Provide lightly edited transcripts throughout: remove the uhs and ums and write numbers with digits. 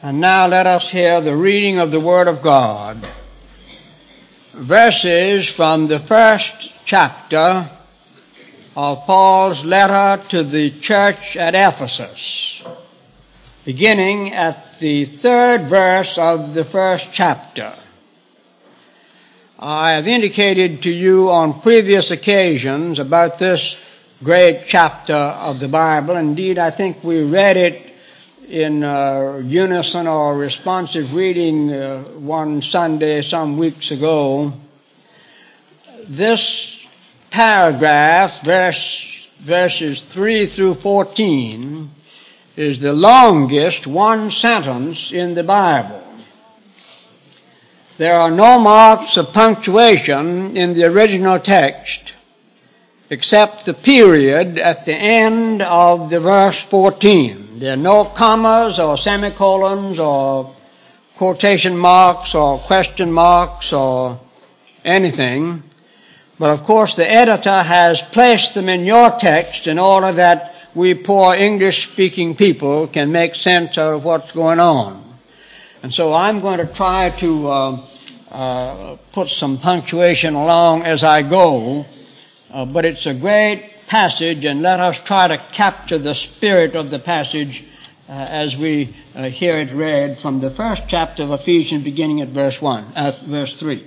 And now let us hear the reading of the Word of God. Verses from the first chapter of Paul's letter to the church at Ephesus, beginning at the 3rd verse of the first chapter. I have indicated to you on previous occasions about this great chapter of the Bible. Indeed, I think we read it in unison or responsive reading one Sunday some weeks ago. This paragraph, verses 3 through 14, is the longest one sentence in the Bible. There are no marks of punctuation in the original text except the period at the end of the verse 14. There are no commas or semicolons or quotation marks or question marks or anything. But of course the editor has placed them in your text in order that we poor English-speaking people can make sense of what's going on. And so I'm going to try to put some punctuation along as I go. But it's a great passage, and let us try to capture the spirit of the passage as we hear it read from the first chapter of Ephesians, beginning at verse 3.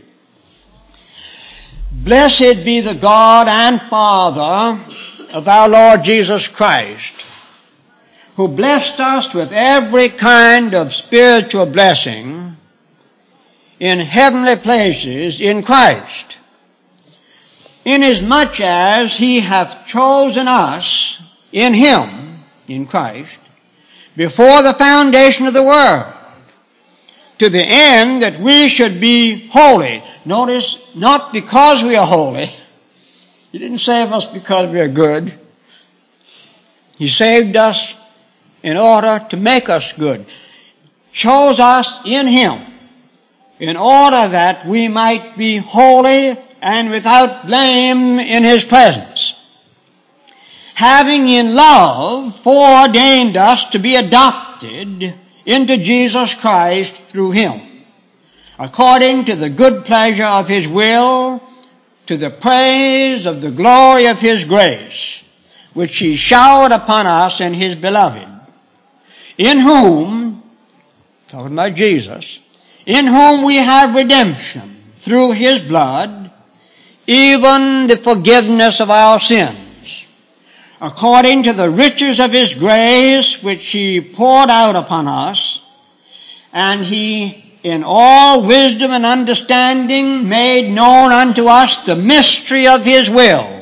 Blessed be the God and Father of our Lord Jesus Christ, who blessed us with every kind of spiritual blessing in heavenly places in Christ, inasmuch as he hath chosen us in him, in Christ, before the foundation of the world, to the end that we should be holy. Notice, not because we are holy. He didn't save us because we are good. He saved us in order to make us good. Chose us in him in order that we might be holy and without blame in his presence, having in love foreordained us to be adopted into Jesus Christ through him, according to the good pleasure of his will, to the praise of the glory of his grace, which he showered upon us in his beloved, in whom, talking about Jesus, in whom we have redemption through his blood, even the forgiveness of our sins, according to the riches of his grace which he poured out upon us, and he in all wisdom and understanding made known unto us the mystery of his will.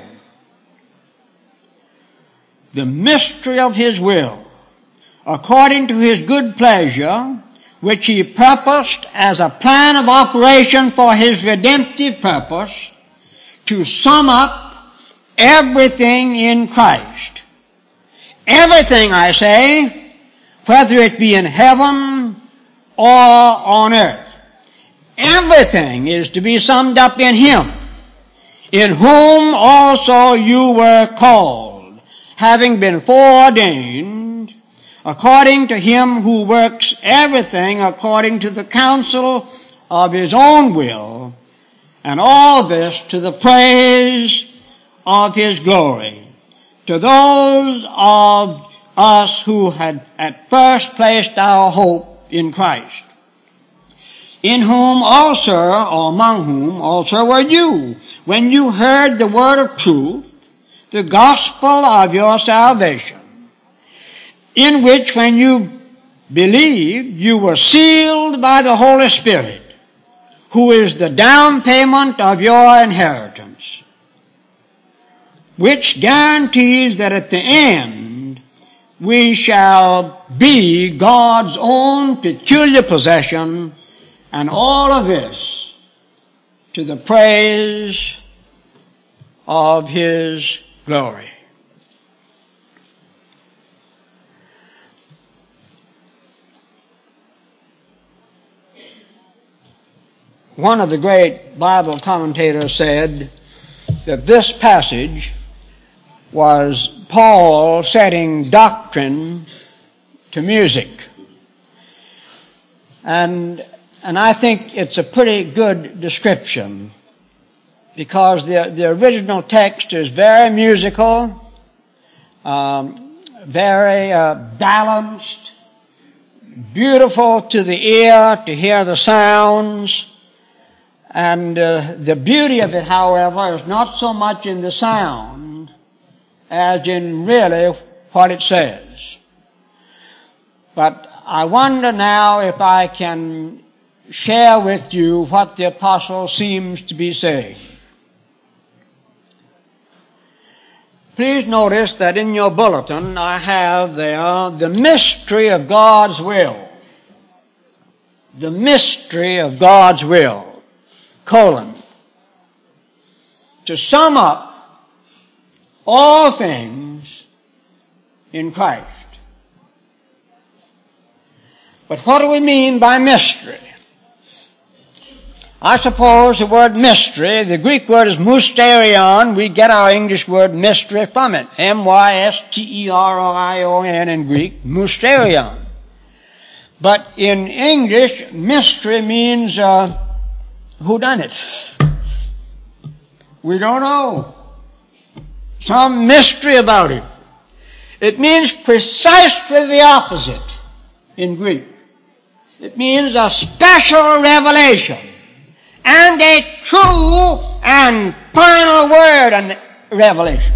The mystery of his will, according to his good pleasure, which he purposed as a plan of operation for his redemptive purpose, to sum up everything in Christ. Everything, I say, whether it be in heaven or on earth. Everything is to be summed up in him, in whom also you were called, having been foreordained, according to him who works everything according to the counsel of his own will, and all this to the praise of his glory, to those of us who had at first placed our hope in Christ, in whom also, or among whom also were you, when you heard the word of truth, the gospel of your salvation, in which when you believed, you were sealed by the Holy Spirit, who is the down payment of your inheritance, which guarantees that at the end we shall be God's own peculiar possession, and all of this to the praise of his glory. One of the great Bible commentators said that this passage was Paul setting doctrine to music. And I think it's a pretty good description, because the original text is very musical, very balanced, beautiful to the ear to hear the sounds. And the beauty of it, however, is not so much in the sound as in really what it says. But I wonder now if I can share with you what the apostle seems to be saying. Please notice that in your bulletin I have there the mystery of God's will. The mystery of God's will. : to sum up all things in Christ. But what do we mean by mystery? I suppose the word mystery, the Greek word is mysterion. We get our English word mystery from it. M-Y-S-T-E-R-I-O-N in Greek, mysterion. But in English, mystery means whodunit. We don't know. Some mystery about it. It means precisely the opposite in Greek. It means a special revelation and a true and final word and revelation.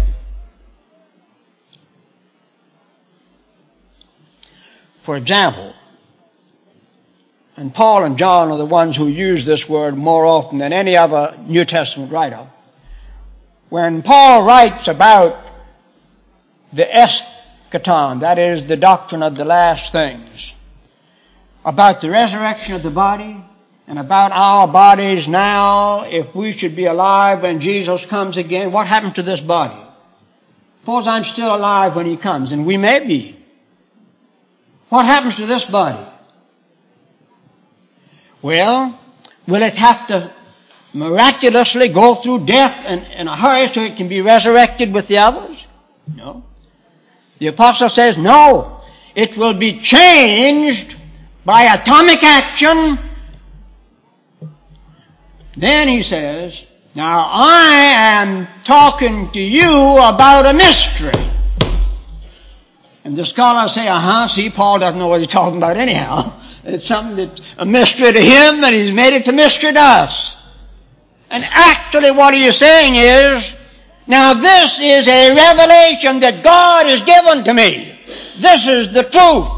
For example, and Paul and John are the ones who use this word more often than any other New Testament writer. When Paul writes about the eschaton, that is the doctrine of the last things, about the resurrection of the body, and about our bodies now, if we should be alive when Jesus comes again, what happens to this body? Suppose I'm still alive when he comes, and we may be. What happens to this body? Well, will it have to miraculously go through death in a hurry so it can be resurrected with the others? No. The apostle says, no. It will be changed by atomic action. Then he says, now I am talking to you about a mystery. And the scholars say, see, Paul doesn't know what he's talking about anyhow. It's something that's a mystery to him, and he's made it a mystery to us. And actually what he is saying is, now this is a revelation that God has given to me. This is the truth.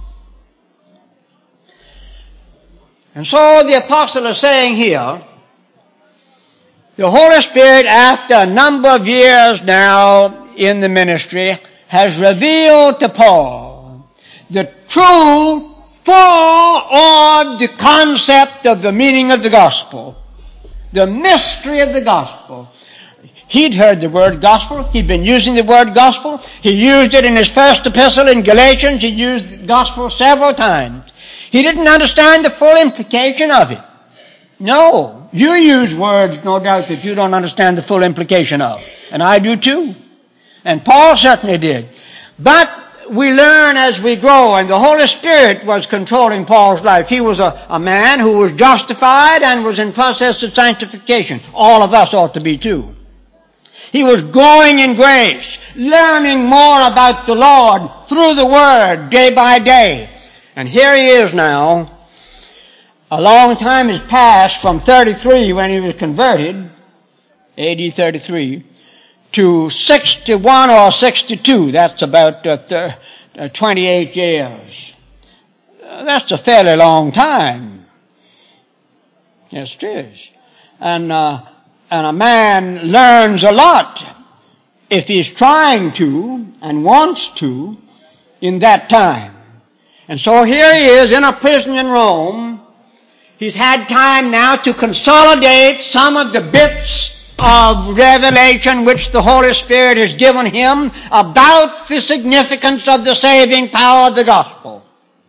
And so the apostle is saying here, the Holy Spirit, after a number of years now in the ministry, has revealed to Paul the true, full-orbed concept of the meaning of the gospel, the mystery of the gospel. He'd heard the word gospel. He'd been using the word gospel. He used it in his first epistle in Galatians. He used gospel several times. He didn't understand the full implication of it. No. You use words, no doubt, that you don't understand the full implication of. And I do too. And Paul certainly did. But we learn as we grow, and the Holy Spirit was controlling Paul's life. He was a man who was justified and was in process of sanctification. All of us ought to be too. He was growing in grace, learning more about the Lord through the Word day by day. And here he is now. A long time has passed from 33 when he was converted, AD 33, to 61 or 62. That's about 28 years. That's a fairly long time. Yes, it is. And a man learns a lot if he's trying to and wants to in that time. And so here he is in a prison in Rome. He's had time now to consolidate some of the bits of revelation which the Holy Spirit has given him about the significance of the saving power of the gospel.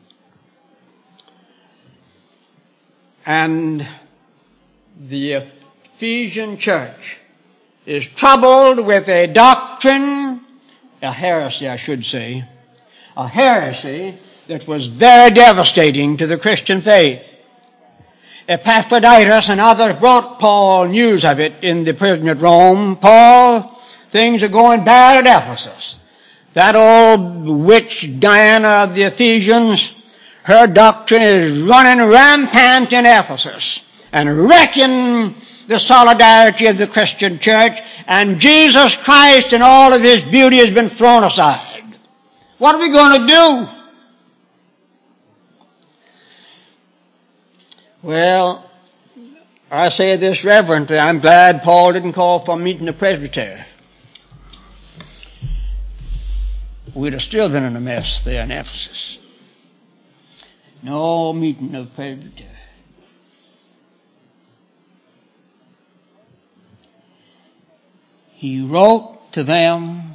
And the Ephesian church is troubled with a doctrine, a heresy I should say, a heresy that was very devastating to the Christian faith. Epaphroditus and others brought Paul news of it in the prison at Rome. Paul, things are going bad at Ephesus. That old witch Diana of the Ephesians, her doctrine is running rampant in Ephesus and wrecking the solidarity of the Christian church, and Jesus Christ in all of his beauty has been thrown aside. What are we going to do? Well, I say this reverently. I'm glad Paul didn't call for a meeting of presbytery. We'd have still been in a mess there in Ephesus. No meeting of presbytery. He wrote to them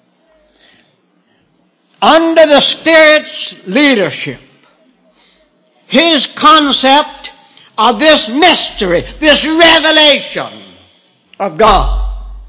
under the Spirit's leadership, his concept of this mystery, this revelation of God.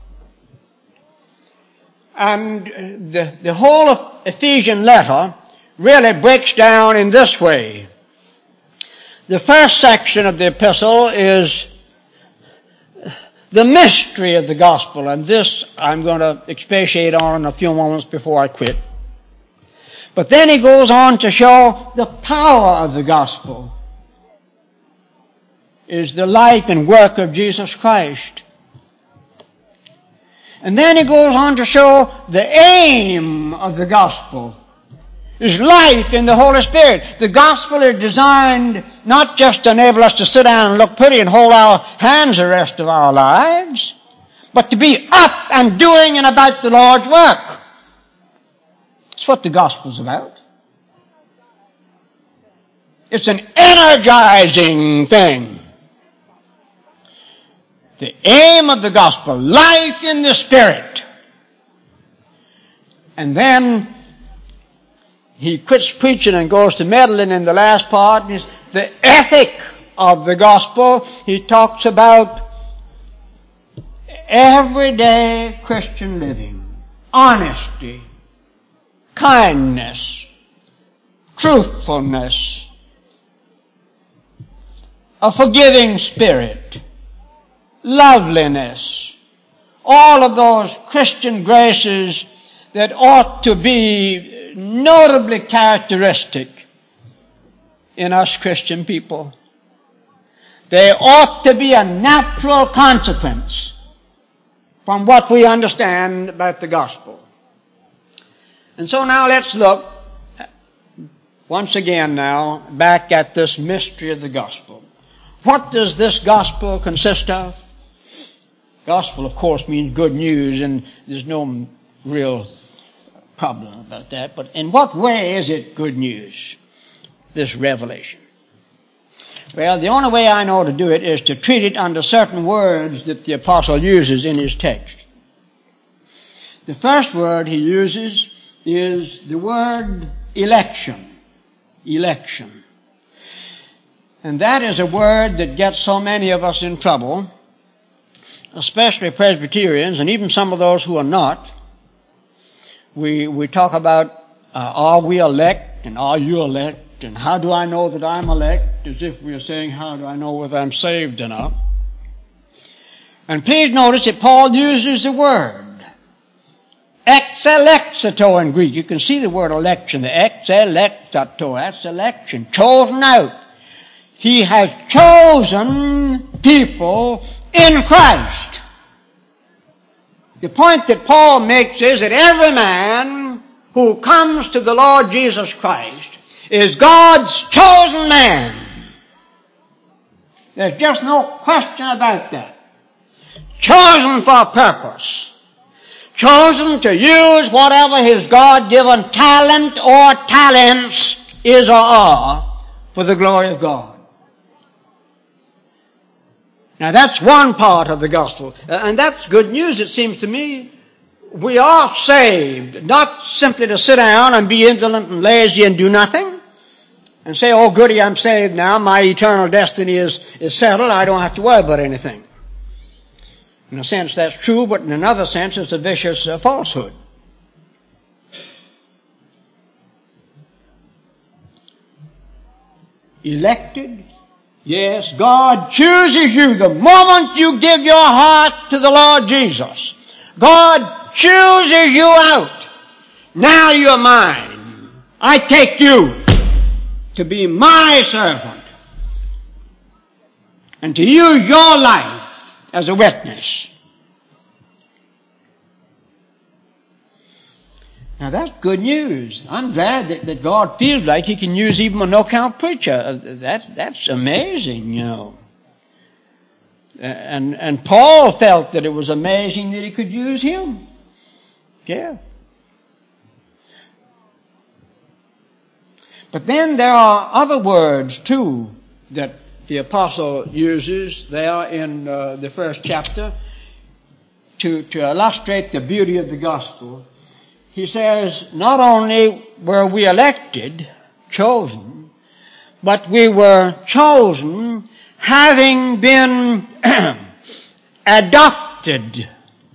And the whole of Ephesian letter really breaks down in this way. The first section of the epistle is the mystery of the gospel, and this I'm going to expatiate on in a few moments before I quit. But then he goes on to show the power of the gospel is the life and work of Jesus Christ. And then he goes on to show the aim of the gospel is life in the Holy Spirit. The gospel is designed not just to enable us to sit down and look pretty and hold our hands the rest of our lives, but to be up and doing and about the Lord's work. That's what the gospel's about. It's an energizing thing. The aim of the gospel, life in the Spirit. And then he quits preaching and goes to meddling in the last part. And the ethic of the gospel. He talks about everyday Christian living, honesty, kindness, truthfulness, a forgiving spirit, loveliness, all of those Christian graces that ought to be notably characteristic in us Christian people. They ought to be a natural consequence from what we understand about the gospel. And so now let's look once again now back at this mystery of the gospel. What does this gospel consist of? Gospel, of course, means good news, and there's no real problem about that. But in what way is it good news, this revelation? Well, the only way I know to do it is to treat it under certain words that the apostle uses in his text. The first word he uses is the word election. Election. And that is a word that gets so many of us in trouble, especially Presbyterians and even some of those who are not. We talk about are we elect and are you elect and how do I know that I'm elect, as if we are saying how do I know whether I'm saved or not. And please notice that Paul uses the word ex-electato in Greek. You can see the word election, the ex-electato, that's election, chosen out. He has chosen people in Christ. The point that Paul makes is that every man who comes to the Lord Jesus Christ is God's chosen man. There's just no question about that. Chosen for a purpose. Chosen to use whatever his God-given talent or talents is or are for the glory of God. Now that's one part of the gospel, and that's good news, it seems to me. We are saved, not simply to sit down and be indolent and lazy and do nothing, and say, oh goody, I'm saved now, my eternal destiny is settled, I don't have to worry about anything. In a sense that's true, but in another sense it's a vicious falsehood. elected. Yes, God chooses you the moment you give your heart to the Lord Jesus. God chooses you out. Now you're mine. I take you to be my servant and to use your life as a witness. Now that's good news. I'm glad that God feels like He can use even a no-count preacher. That's amazing, you know. And Paul felt that it was amazing that He could use him. Yeah. But then there are other words too that the apostle uses there in the first chapter to illustrate the beauty of the gospel. He says, not only were we elected, chosen, but we were chosen having been adopted.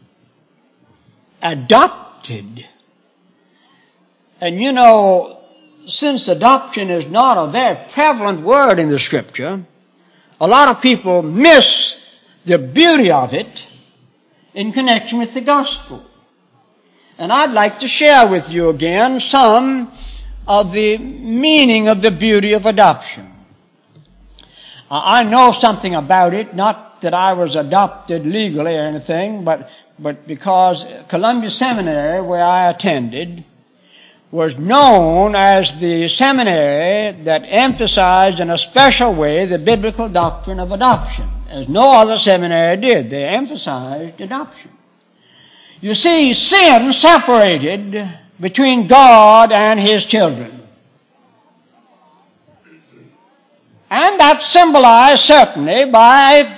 Adopted. And you know, since adoption is not a very prevalent word in the Scripture, a lot of people miss the beauty of it in connection with the gospel. And I'd like to share with you again some of the meaning of the beauty of adoption. I know something about it, not that I was adopted legally or anything, but because Columbia Seminary, where I attended, was known as the seminary that emphasized in a special way the biblical doctrine of adoption, as no other seminary did. They emphasized adoption. You see, sin separated between God and His children. And that's symbolized certainly by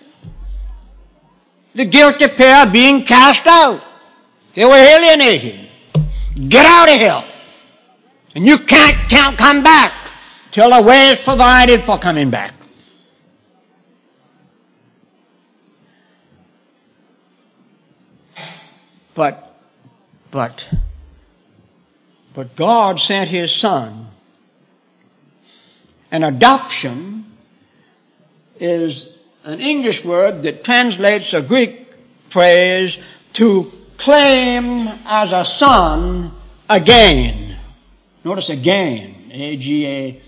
the guilty pair being cast out. They were alienated. Get out of here. And you can't come back till a way is provided for coming back. But God sent His Son. And adoption is an English word that translates a Greek phrase to claim as a son again. Notice again. A-G-A-I-N-E.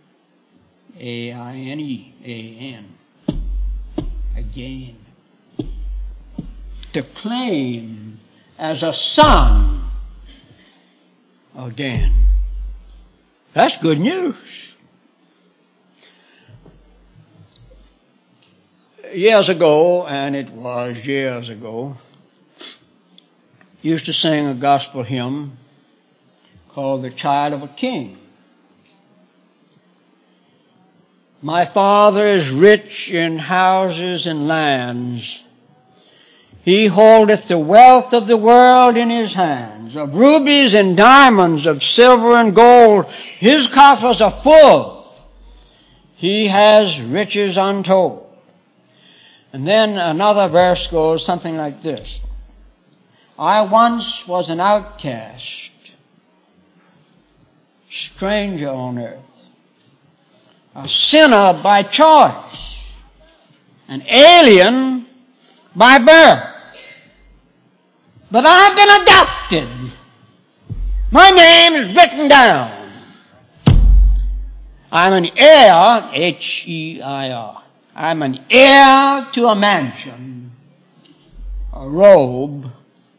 A-N. Again. To claim as a son again. That's good news. Years ago, and it was years ago, used to sing a gospel hymn called The Child of a King. My Father is rich in houses and lands. He holdeth the wealth of the world in His hands. Of rubies and diamonds, of silver and gold, His coffers are full. He has riches untold. And then another verse goes something like this. I once was an outcast, stranger on earth, a sinner by choice, an alien by birth. But I've been adopted. My name is written down. I'm an heir, H-E-I-R. I'm an heir to a mansion, a robe,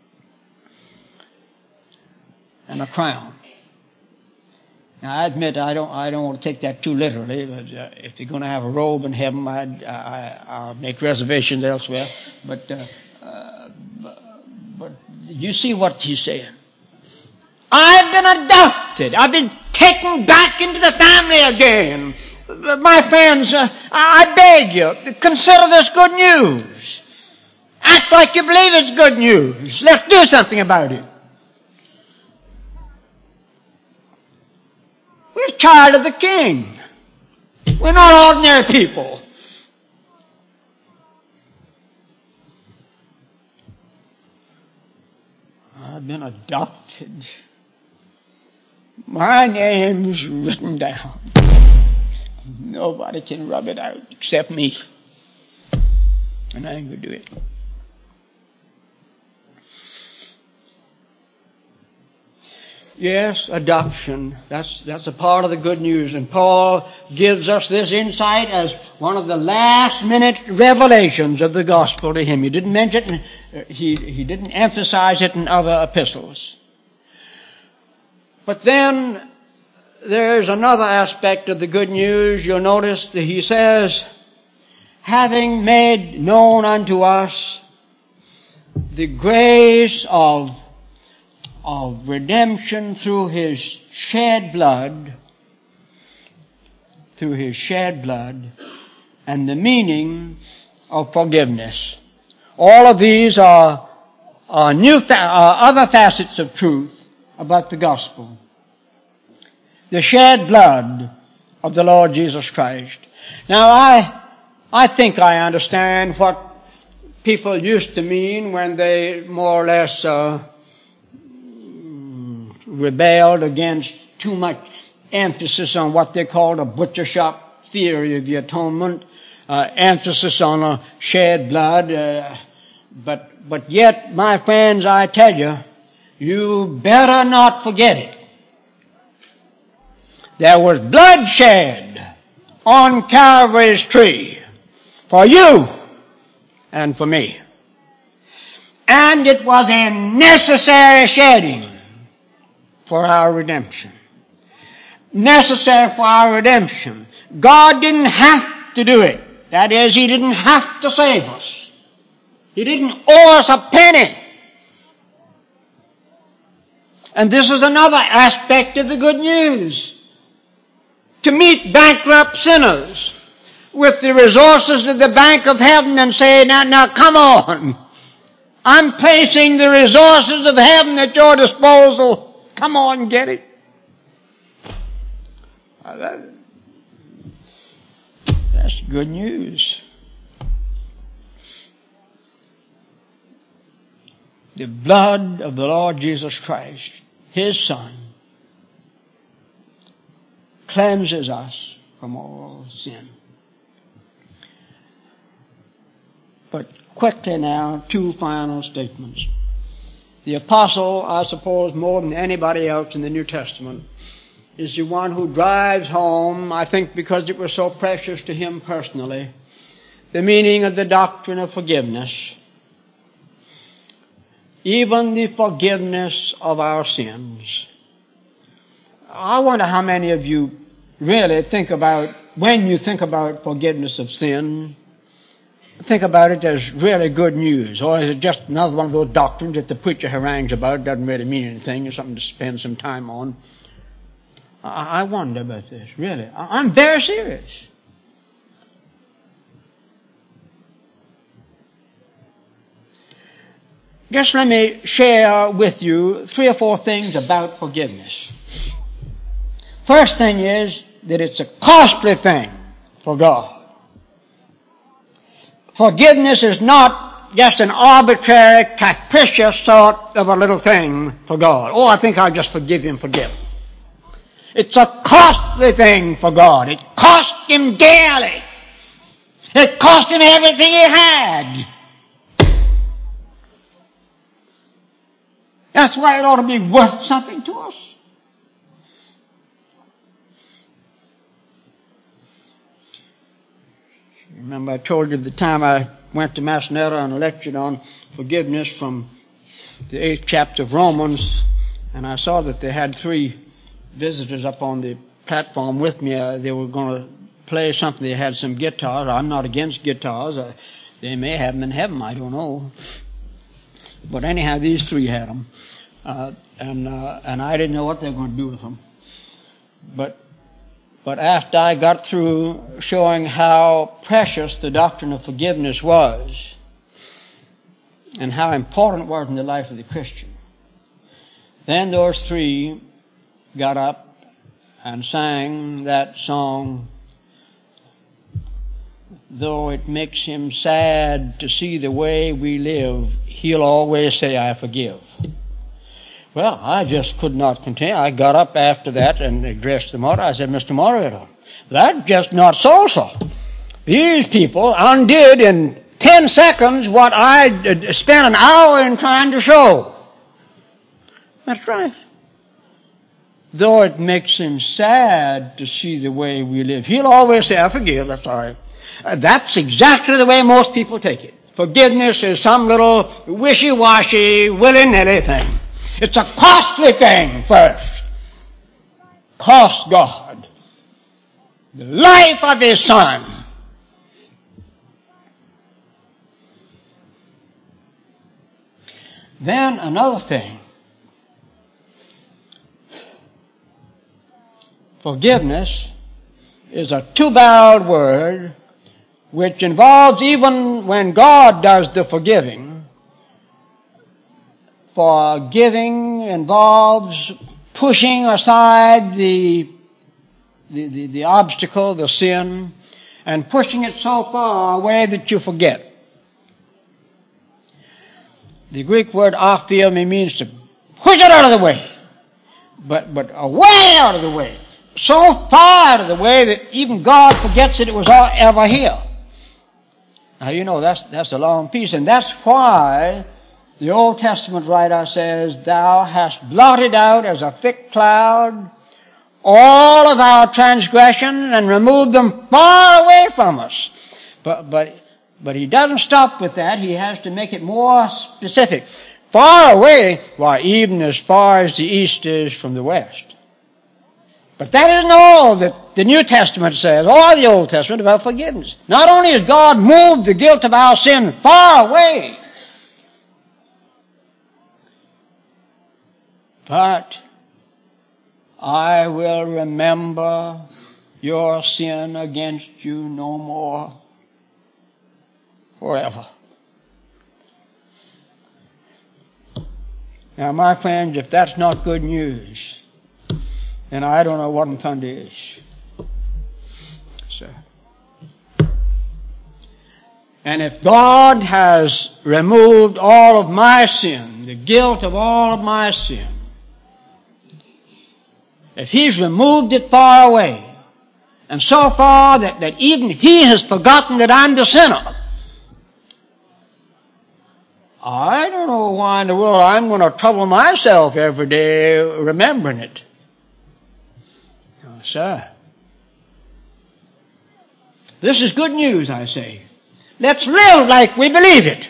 and a crown. Now, I admit I don't want to take that too literally. But if you're going to have a robe in heaven, I'll make reservations elsewhere. But you see what he's saying. I've been adopted. I've been taken back into the family again. My friends, I beg you, consider this good news. Act like you believe it's good news. Let's do something about it. We're a child of the King. We're not ordinary people. I've been adopted. My name's written down. Nobody can rub it out except me. And I ain't going to do it. Yes, adoption. That's a part of the good news. And Paul gives us this insight as one of the last minute revelations of the gospel to him. He didn't mention it, he didn't emphasize it in other epistles. But then there's another aspect of the good news. You'll notice that he says, having made known unto us the grace of redemption through his shed blood, and the meaning of forgiveness. All of these are other facets of truth about the gospel. The shed blood of the Lord Jesus Christ. Now I think I understand what people used to mean when they more or less rebelled against too much emphasis on what they called a butcher shop theory of the atonement, emphasis on a shed blood. But yet, my friends, I tell you, you better not forget it. There was bloodshed on Calvary's tree for you and for me. And it was a necessary shedding for our redemption. Necessary for our redemption. God didn't have to do it. That is, He didn't have to save us. He didn't owe us a penny. And this is another aspect of the good news. To meet bankrupt sinners with the resources of the bank of heaven and say, now come on. I'm placing the resources of heaven at your disposal. Come on, get it. That's good news. The blood of the Lord Jesus Christ, His Son, cleanses us from all sin. But quickly now, two final statements. The apostle, I suppose more than anybody else in the New Testament, is the one who drives home, I think because it was so precious to him personally, the meaning of the doctrine of forgiveness. Even the forgiveness of our sins. I wonder how many of you really think about, when you think about forgiveness of sin, think about it as really good news, or is it just another one of those doctrines that the preacher harangues about, doesn't really mean anything, it's something to spend some time on. I wonder about this, really. I'm very serious. Just let me share with you 3 or 4 things about forgiveness. First thing is that it's a costly thing for God. Forgiveness is not just an arbitrary, capricious sort of a little thing for God. Oh, I think I'll just forgive him, forgive. It's a costly thing for God. It cost him dearly. It cost him everything he had. That's why it ought to be worth something to us. Remember I told you the time I went to Massanetta and lectured on forgiveness from the 8th chapter of Romans, and I saw that they had 3 visitors up on the platform with me. They were going to play something. They had some guitars. I'm not against guitars. They may have them in heaven. I don't know. But anyhow, these 3 had them. And I didn't know what they were going to do with them. But after I got through showing how precious the doctrine of forgiveness was and how important it was in the life of the Christian, then those 3 got up and sang that song, "Though it makes him sad to see the way we live, he'll always say, I forgive." Well, I just could not continue. I got up after that and addressed the moderator. I said, Mr. Moderator, that's just not so. These people undid in 10 seconds what I spent an hour in trying to show. That's right. Though it makes him sad to see the way we live. He'll always say, I forgive, that's all right. That's exactly the way most people take it. Forgiveness is some little wishy-washy, willy-nilly thing. It's a costly thing first. Cost God the life of His Son. Then another thing. Forgiveness is a two-barreled word which involves, even when God does the forgiving, forgiving involves pushing aside the obstacle, the sin, and pushing it so far away that you forget. The Greek word aphiemi means to push it out of the way, but away out of the way. So far out of the way that even God forgets that it was ever here. Now you know that's a long piece, and that's why the Old Testament writer says, Thou hast blotted out as a thick cloud all of our transgressions and removed them far away from us. But he doesn't stop with that. He has to make it more specific. Far away, why, even as far as the east is from the west. But that isn't all that the New Testament says, or the Old Testament, about forgiveness. Not only has God moved the guilt of our sin far away, but I will remember your sin against you no more forever. Now, my friends, if that's not good news, then I don't know what in thunder is. Sir. And if God has removed all of my sin, the guilt of all of my sin, if He's removed it far away, and so far that even He has forgotten that I'm the sinner, I don't know why in the world I'm going to trouble myself every day remembering it. No, sir. This is good news, I say. Let's live like we believe it.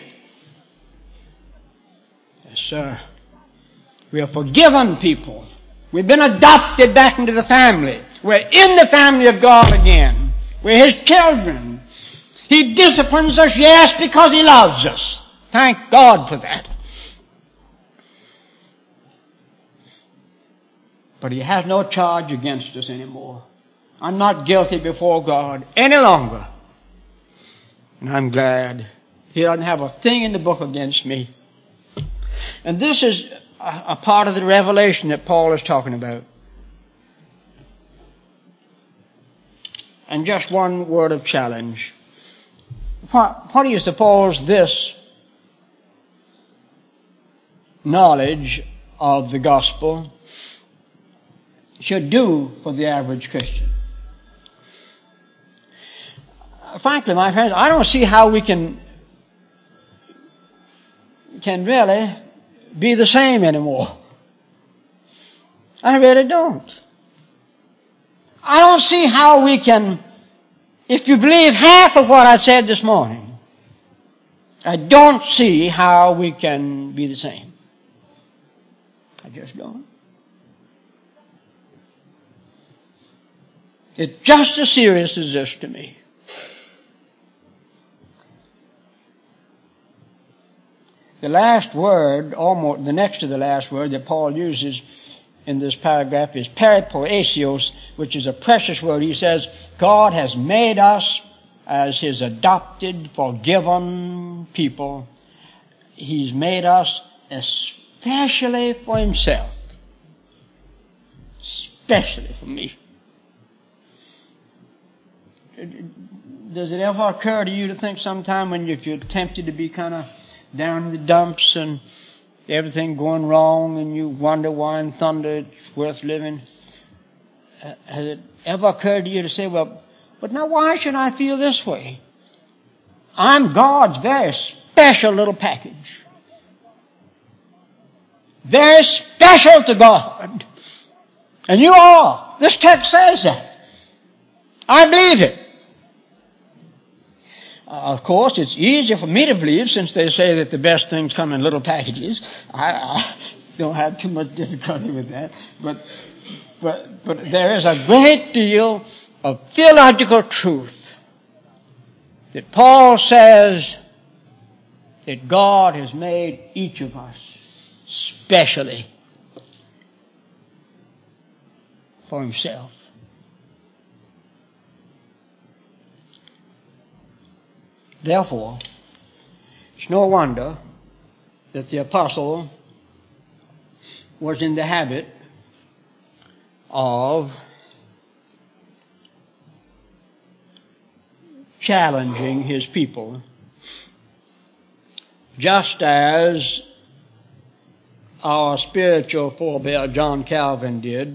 Yes, sir. We are forgiven people. We've been adopted back into the family. We're in the family of God again. We're His children. He disciplines us, yes, because He loves us. Thank God for that. But He has no charge against us anymore. I'm not guilty before God any longer. And I'm glad He doesn't have a thing in the book against me. And this is a part of the revelation that Paul is talking about. And just one word of challenge. What do you suppose this knowledge of the gospel should do for the average Christian? Frankly, my friends, I don't see how we can really be the same anymore. I really don't. I don't see how we can, if you believe half of what I said this morning, I don't see how we can be the same. I just don't. It's just as serious as this to me. The last word, almost the next to the last word that Paul uses in this paragraph is peripoesios, which is a precious word. He says, God has made us as His adopted, forgiven people. He's made us especially for Himself. Especially for me. Does it ever occur to you to think sometime when if you're tempted to be kind of down in the dumps and everything going wrong and you wonder why in thunder it's worth living? Has it ever occurred to you to say, well, but now why should I feel this way? I'm God's very special little package. Very special to God. And you are. This text says that. I believe it. Of course, it's easier for me to believe since they say that the best things come in little packages. I don't have too much difficulty with that. But there is a great deal of theological truth that Paul says that God has made each of us specially for himself. Therefore, it's no wonder that the apostle was in the habit of challenging his people, just as our spiritual forebear John Calvin did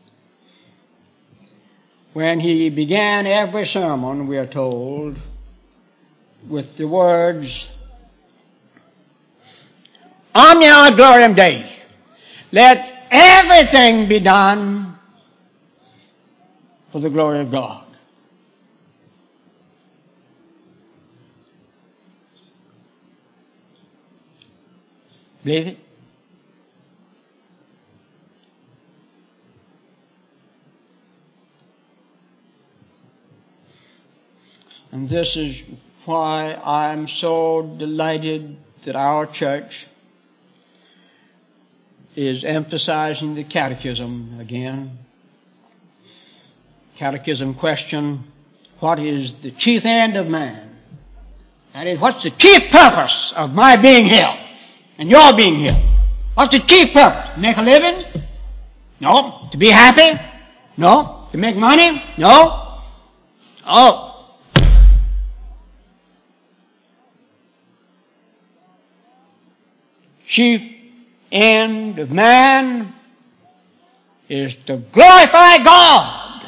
when he began every sermon, we are told, with the words, Omnia ad gloriam Dei. Let everything be done for the glory of God. Believe it? And this is why I'm so delighted that our church is emphasizing the catechism again. Catechism question, what is the chief end of man? That is, what's the chief purpose of my being here and your being here? What's the chief purpose? Make a living? No. To be happy? No. To make money? No. Oh. Chief end of man is to glorify God.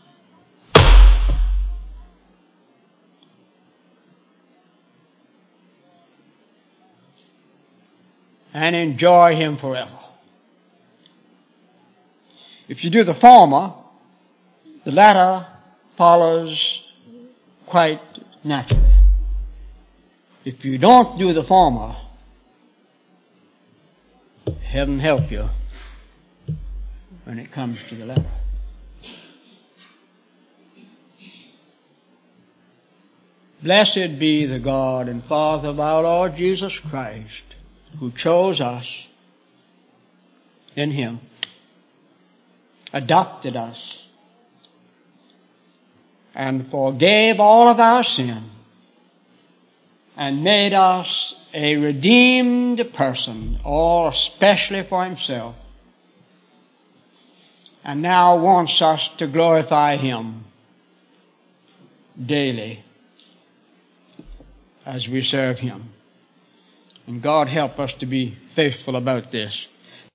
And enjoy him forever. If you do the former, the latter follows quite naturally. If you don't do the former, heaven help you when it comes to the latter. Blessed be the God and Father of our Lord Jesus Christ, who chose us in him, adopted us, and forgave all of our sin, and made us a redeemed person, all especially for himself, and now wants us to glorify him daily as we serve him. And God help us to be faithful about this.